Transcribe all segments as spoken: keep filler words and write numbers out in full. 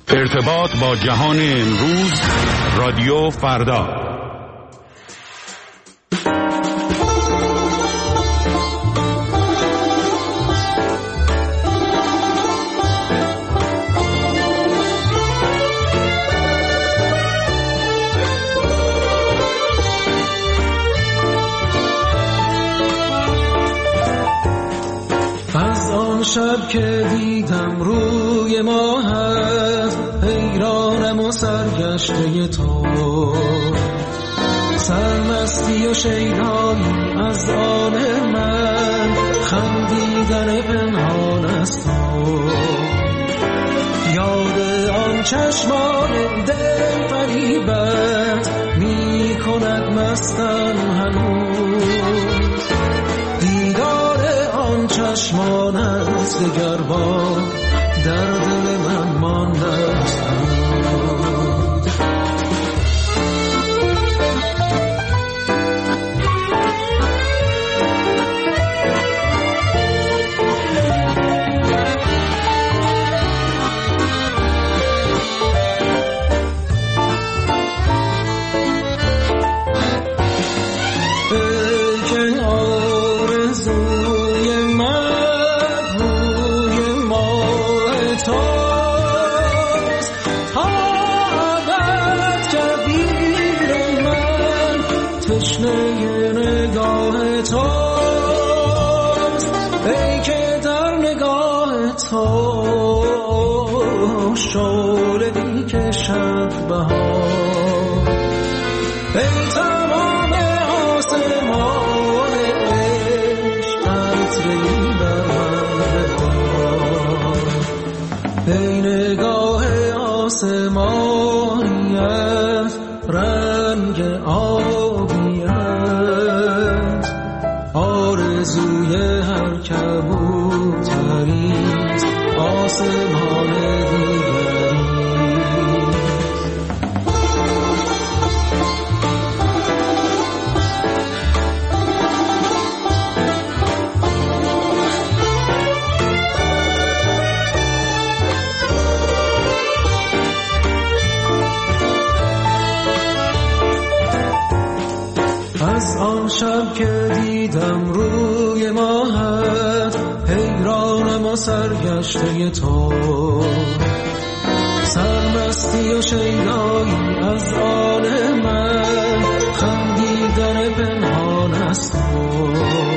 ارتباط با جهان امروز، رادیو فردا. از آن شب که دیدم روی ماهت، حیرانم و سرگشته تو، سرمستی و شیدایی از آن من، خندیدن پنهان از تو، یاد آن چشمان دل فریبت می کند مستم هنوز، دیدار آن چشمانت دگر بار در دل من مانده است. شعله می کشد بهار، ای تمام آسمان عشق، قطره‌ای بر من ببار، ای نگاه آسمانیت، رنگ آبیت، آرزوی هر کبوتریست آسمان دیگری. از آن شب که دیدم روی ماهت، حیرانم و سرگشته تو، سرمستی و شیدایی از آن من، خندیدن پنهان از تو،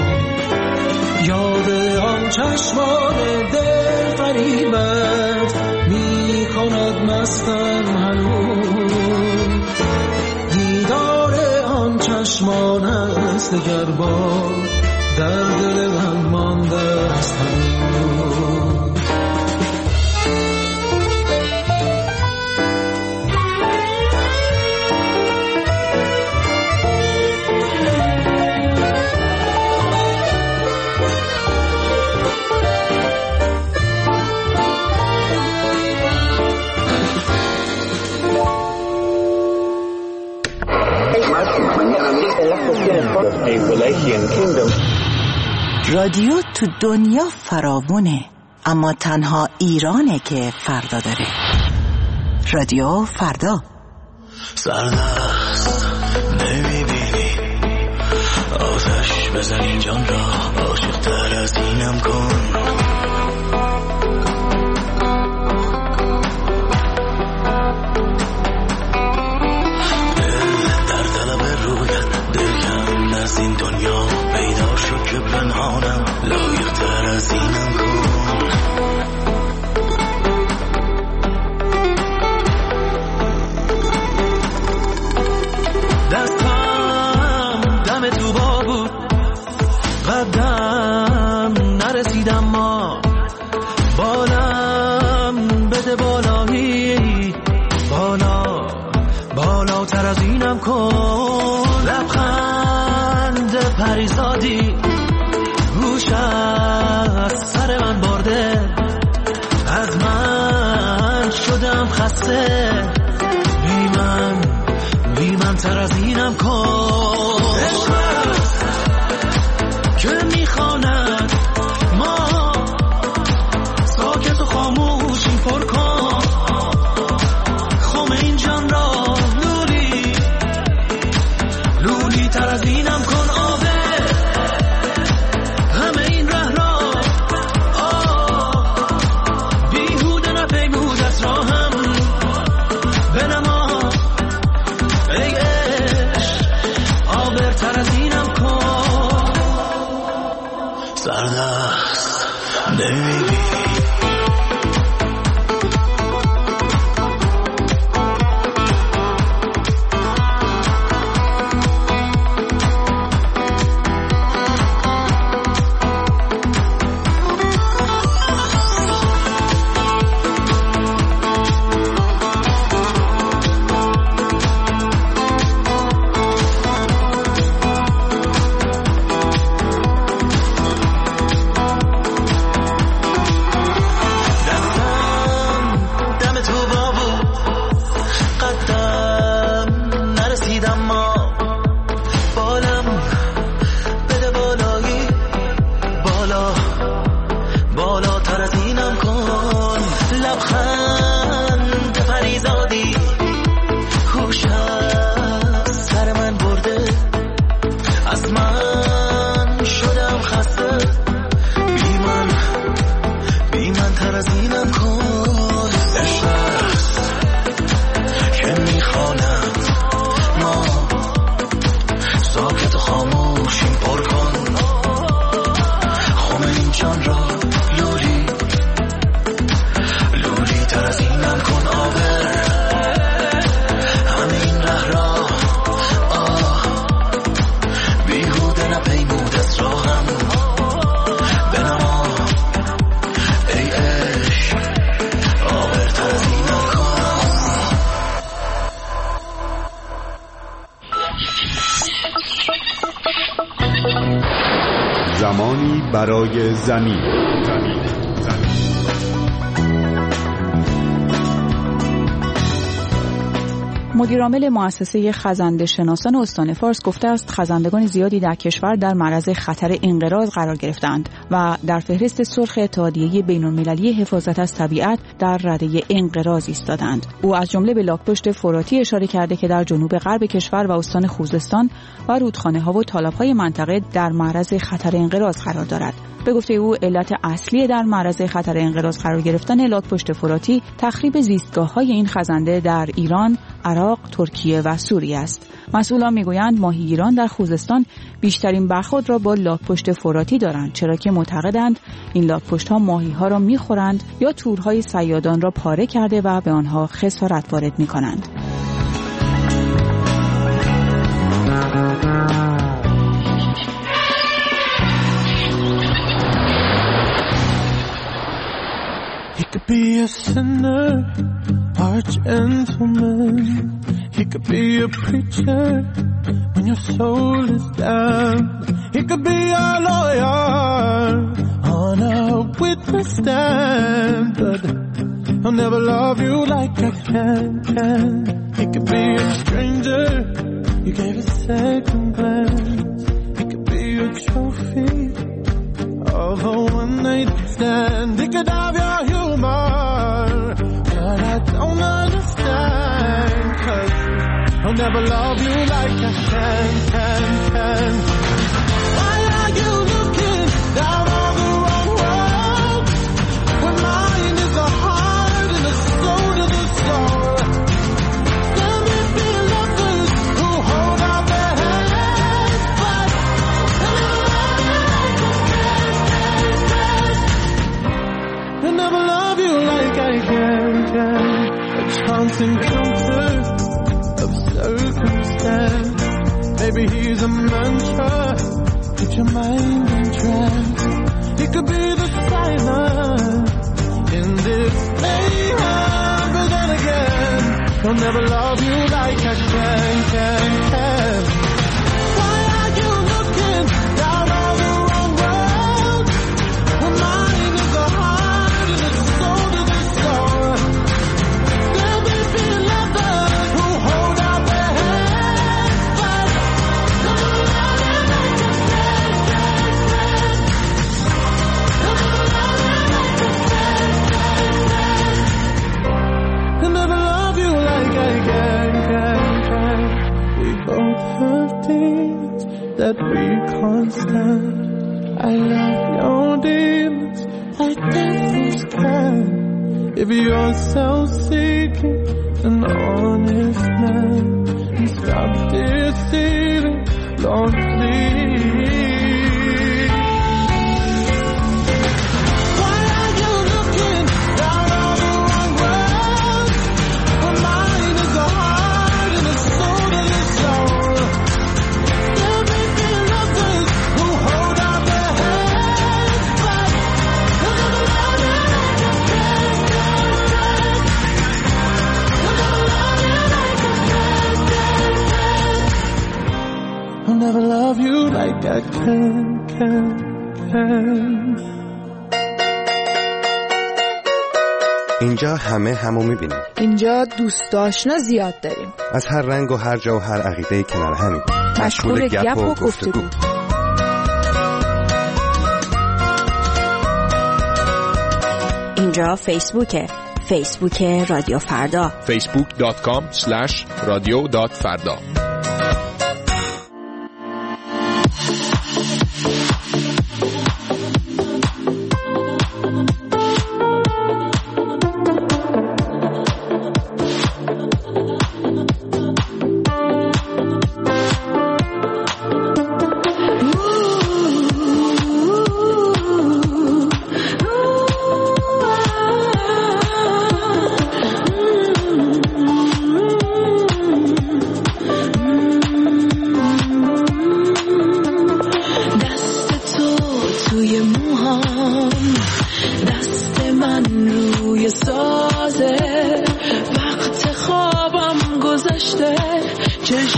یاد آن چشمان دل فریبت می کند مستم هنوز، دیدار آن چشمان است دگر بار در دل من مانده است هنوز. رادیو تو دنیا فراوونه، اما تنها ایرانه که فردا داره. رادیو فردا. سردست نمیبینی آتش بزنین جان را، عاشق تر از اینم کن، از این دنیا پیدا شد که پنهانم، لایق تر از اینم کن. دستم دم تو با بود، قدم نرسیدم، ما بالم بده بالایی، بالا بالاتر از اینم کن. لبخند پریزادی گوش از سر من برده، از من شدم خسته، بی من بی من تر از اینم کن. عشقت که میخواند ما ساکت و خاموشی پر کن، برای زمین. زمین. مدیرعامل مؤسسه خزنده شناسان استان فارس گفته است خزندگان زیادی در کشور در معرض خطر انقراض قرار گرفتند و در فهرست سرخ اتحادیه بین‌المللی حفاظت از طبیعت در رده انقراض ایستادند. او از جمله به لاک‌پشت فراتی اشاره کرده که در جنوب غرب کشور و استان خوزستان و رودخانه‌ها و تالاب‌های منطقه در معرض خطر انقراض قرار دارد. به گفته او علت اصلی در معرض خطر انقراض قرار گرفتن لاک‌پشت فراتی تخریب زیستگاه‌های این خزنده در ایران، عراق، ترکیه و سوریه است. مسئولان میگویند ماهیگیران در خوزستان بیشترین برخورد را با لاک‌پشت فراتی دارند، چرا که معتقدند این لاک‌پشت‌ها ماهی‌ها را می‌خورند یا تورهای صیادان را پاره کرده و به آنها خسارت وارد می‌کنند. He could be a sinner or a gentleman. He could be a preacher when your soul is down. He could be a lawyer on a witness stand, but I'll never love you like I can. can. He could be a stranger you gave a second glance. He could be a trophy of a one-night stand. He could have your humor, but I don't understand, 'cause I'll never love you like I can, can, can. Why are you looking down on the wrong road when mine is the heart and the soul to the soul? There may be lovers who hold out their hands, but I'll never love you like I can, can. A chance encounter of circumstance. Maybe he's a mantra, put your mind in trance. He could be the silence in this mayhem, but then again, I'll never love you like I can, can, can. Why are you looking down on the wrong road when mine is the heart and the soul to the soul? There may be lovers who hold out their hands, but I'll never love you like I can, can, can. I'll never love you like I can, can, can. I'll never love you like I can, can, can. We both have demons that we can't stand. I love your demons like devils can. If you're self-seeking, an honest man, and stop deceiving, Lord, please. Why are you looking down on the wrong road when mine is the heart and the soul to the soul? There may be lovers who hold out their hands, but I'll never love you like I can, can, can. I'll never love you like I can, can, can. I'll never love you like I can, can, can. اینجا همه همو میبینیم. اینجا دوست آشنا زیاد داریم. از هر رنگ و هر جا و هر عقیده کنار همیم. مشغول گپ و گفتگو. اینجا فیسبوکه. فیسبوک رادیو فردا. فیسبوک دات کام اسلش رادیو دات فردا.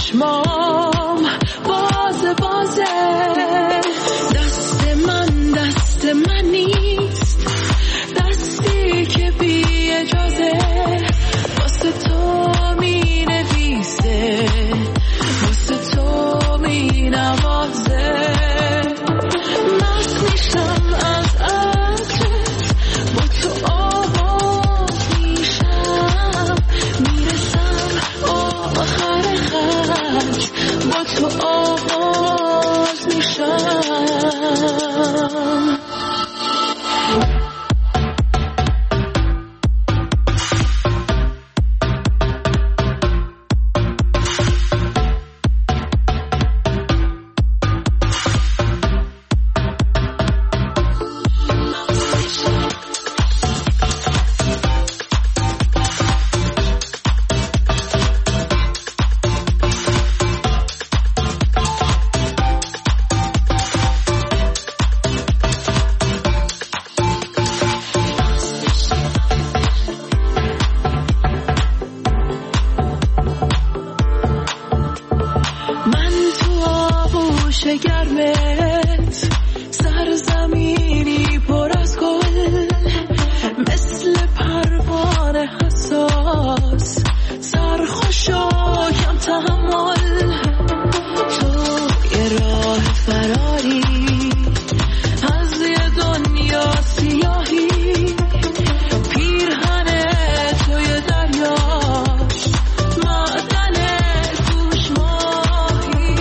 چشمام باز بازه، دست من احساس سرخوشایم تحمل تو یه راه فراری از یه دنیا سیاهی پیرهن توی دریاش معدن توش ماهی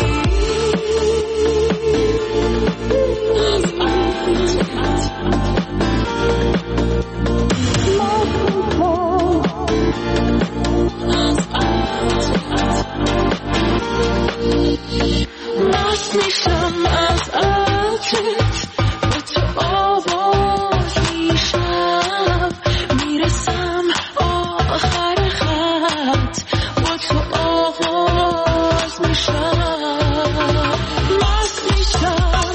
مست میشم از عطرت به تو آواز میشم میرسم آخر خط با تو آغاز میشم مست میشم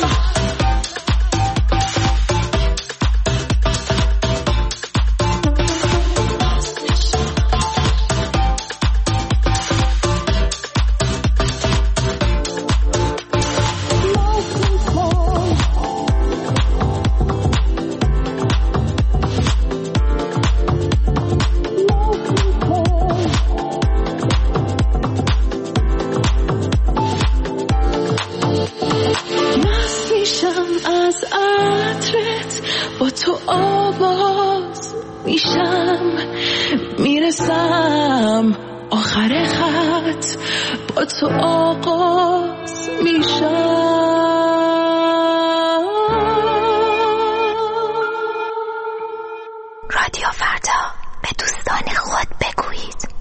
از عطرت با تو آواز میشم میرسم آخر خط با تو آغاز میشم. رادیو فردا، به دوستان خود بگویید.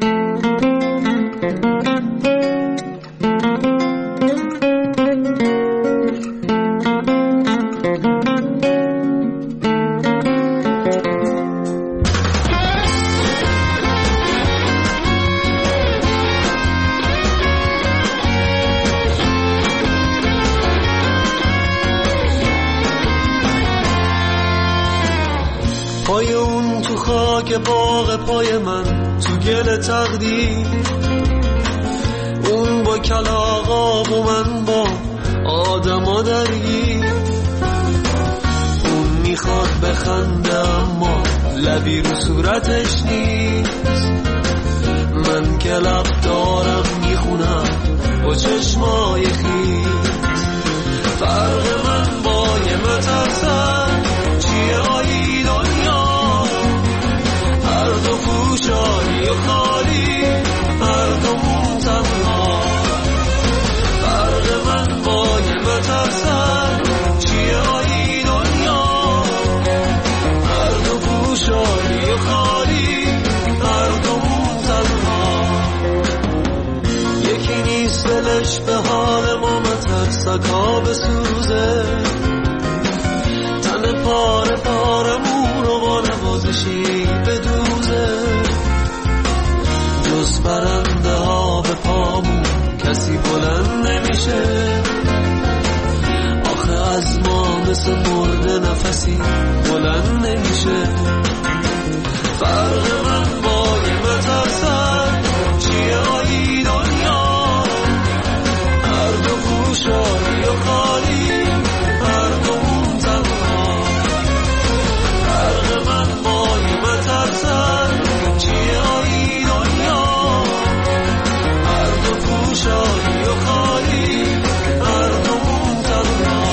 پای اون تو خاک باغ پای من تو گل تقدیر، اون با کلاغاب و من با آدما درگیر. اون میخواد بخنده اما لبی رو صورتش نیست، من که لب دارم میخونم با چشمای خیز. فرق من با یه مترسم چیه آیی دنیا، هر دو پوشانی و خالی، هر دومون تنها. فرق من با یه مترسم چیه آیی دنیا، هر دو پوشانی و خالی، هر دومون تنها. یکی نیست دلش به حال ما مترسک ها بسوزه، تن پاره پارمون رو با نوازشی بدوزه. جز پرنده ها به پامون کسی بلند نمیشه، آخه از ما مثل مرده نفسی بلند نمیشه. فرق من با یه مترسم چیه آیی دنیا، هر دو پوشانی و خالی، هر دومون تنها. فرق من با یه مترسم چیه آیی دنیا، هر دو پوشانی و خالی، هر دومون تنها.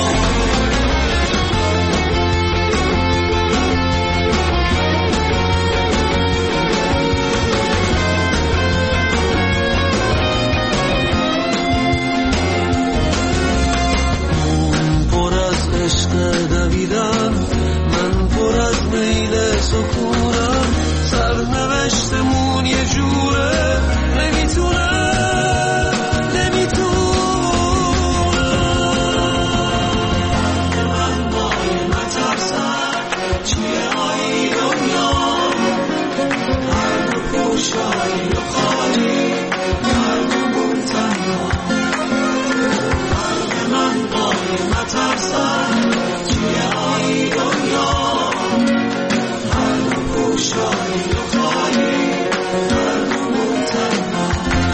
عشق دویدم، من پر از میل سکونم، سرنوشتمون یه جوره نمیتونم نمیتونم. من باید مترسم چیه آیی دنیا، هر دو پوشایی و خالی، هر دومون تنها. من باید مترسم چیه آیی دنیا، هر دو پوشایی و خالی، هر دومون تنها.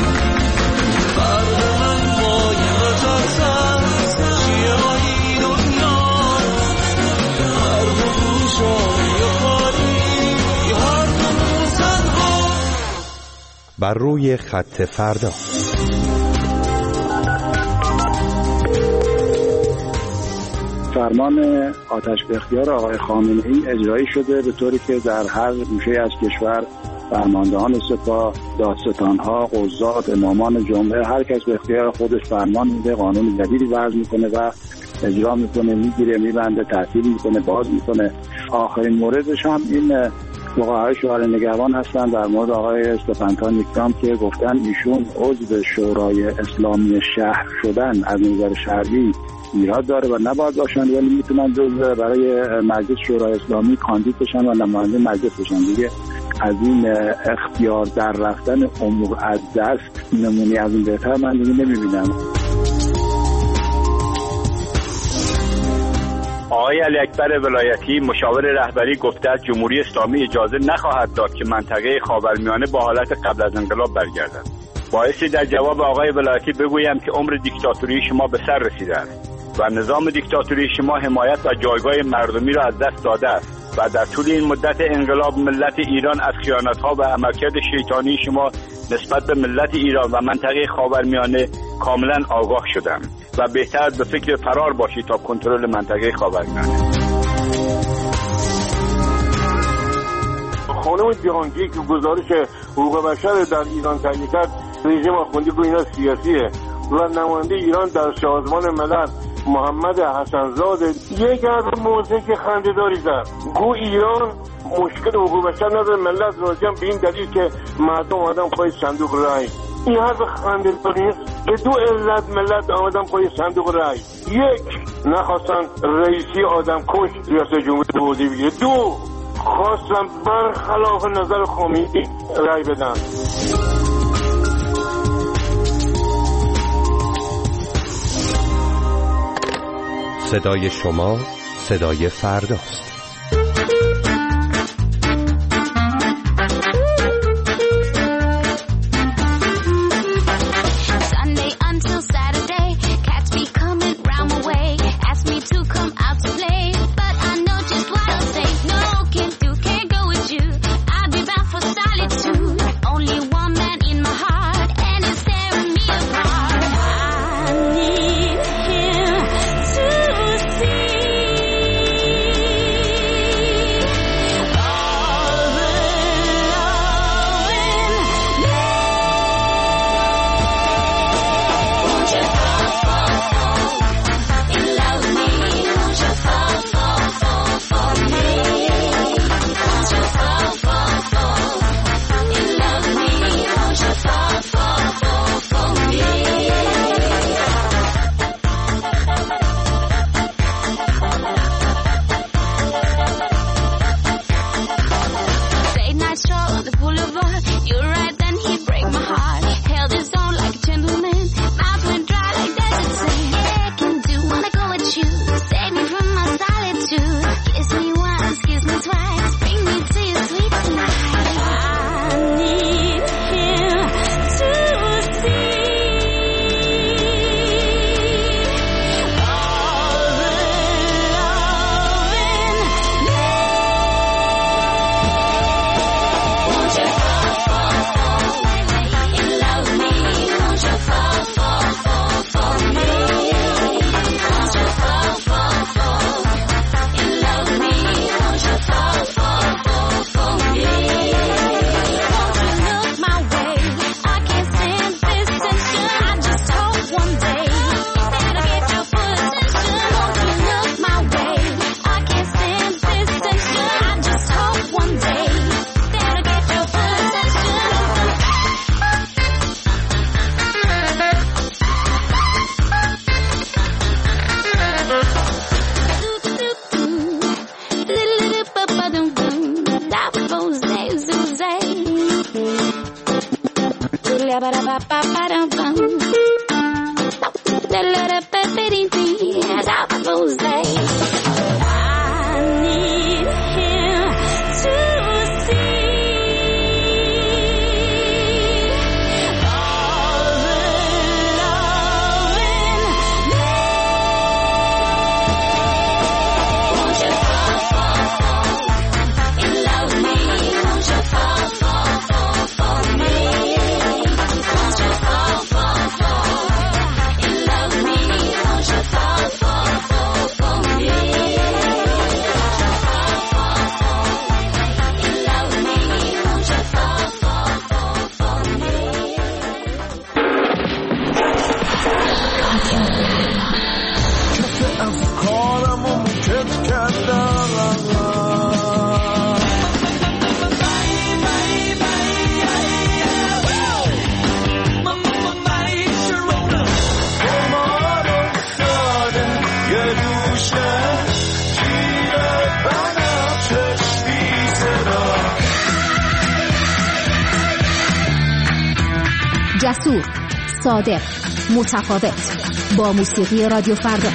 فرق من باید مترسم چیه آیی دنیا، هر دو پوشایی و خالی، هر دومون تنها. بر روی خط فردا. فرمان آتش به اختیار آقای خامنه‌ای اجرایی شده به طوری که در هر گوشه از کشور فرماندهان سپاه، دادستان‌ها، قضات، امامان جمعه، هر کس به اختیار خودش فرمان میده، قانون جدیدی وضع میکنه و اجرا میکنه، میگیره، میبنده، تعطیل میکنه، باز میکنه. آخرین موردش هم این وقایع شورای نگهبان هستن در مورد آقای استفانتان نیکدام که گفتن ایشون عضو شورای اسلامی شهر شدن از نظر شرعی ایراد داره و نباید باشن، ولی میتونن جزء برای مجلس شورای اسلامی کاندید بشن و نماینده مجلس بشن. دیگه از این اختیار در رفتن امور از دست نمونی از این بهتر من دیگه نمیبینم. آقای علی اکبر ولایتی مشاور رهبری گفته است جمهوری اسلامی اجازه نخواهد داد که منطقه خاورمیانه با حالت قبل از انقلاب برگردد. بایستی در جواب آقای ولایتی بگویم که عمر دیکتاتوری شما به سر رسیده است و نظام دیکتاتوری شما حمایت و جایگاه مردمی را از دست داده است و در طول این مدت انقلاب ملت ایران از خیانت‌ها و عملکرد شیطانی شما نسبت به ملت ایران و منطقه خاورمیانه کاملا آگاه شدم و بهتر به فکر فرار باشید تا کنترل منطقه خاورمیانه. خانم جهانگیر که گزارش حقوق بشر در ایران تهیه کرد، رژیم آخوندی گو اینا سیاسیه و نماینده ایران در سازمان ملل محمد حسن‌زاده یک از موضوعی که خنده‌داری زد، گو ایران مشکل حقوق بشر نداره، ملت راضی‌ان به این دلیل که مردم آدم پای صندوق رای. این حرف خنده‌داری است که دو علت ملت آمدن پای صندوق رای. یک، نخواستن رئیسی آدم کش ریاست جمهوری به عهده بگیره. دو، خواستن برخلاف نظر خامنه‌ای رای بدن. صدای شما صدای فرداست. جسور، صادق، متفاوت. با موسیقی رادیو فردا.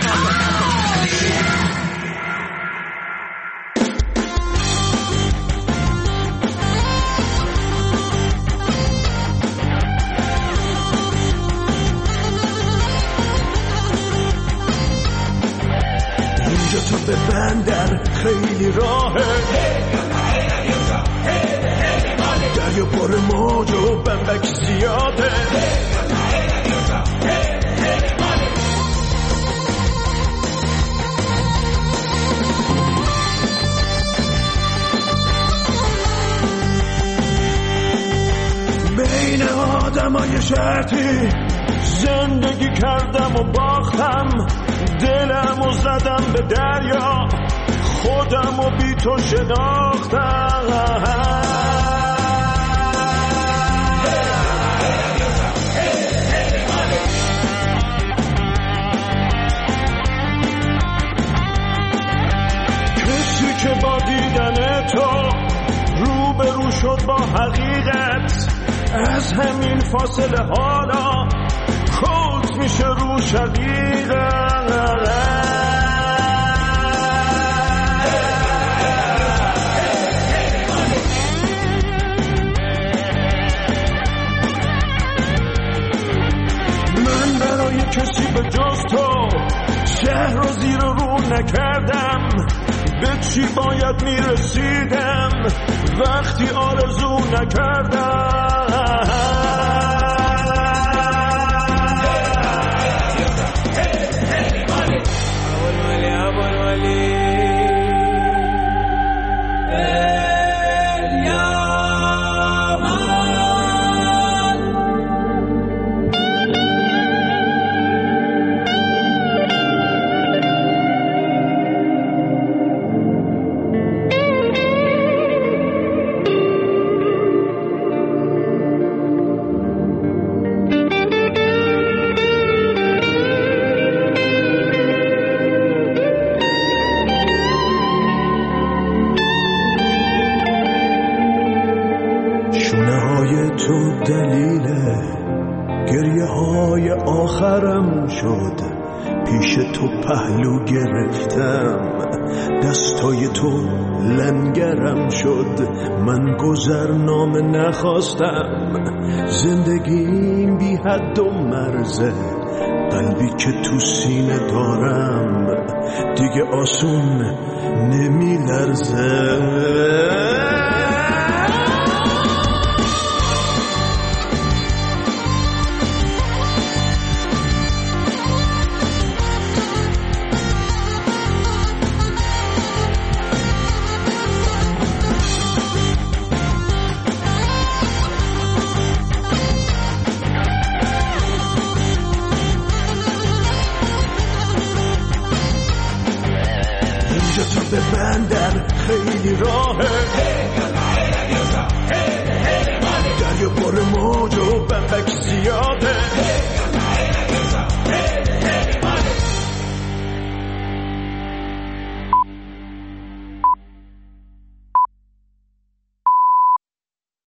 اینجا تو به بندر خیلی راهه، دریا پر موج و بمبک زیاده. بین آدمای شرطی زندگی کردم و باختم، دلم و زدم به دریا، خودم و بی تو شناختم. کسی که با دیدن تو روبرو شد با حقیقت، از همین فاصله حالا کت میشه رو شقیقت. من برای کسی به جز تو شهر رو زیر رو نکردم، به چی باید میرسیدم وقتی آرزو نکردم. پیش تو پهلو گرفتم، دستای تو لنگرم شد، من گذرنامه نخواستم. زندگیم بی حد و مرزه، قلبی که تو سینه دارم دیگه آسون نمی لرزه. به بندر خیلی راهه، دریا پر موج و بمبک زیاده.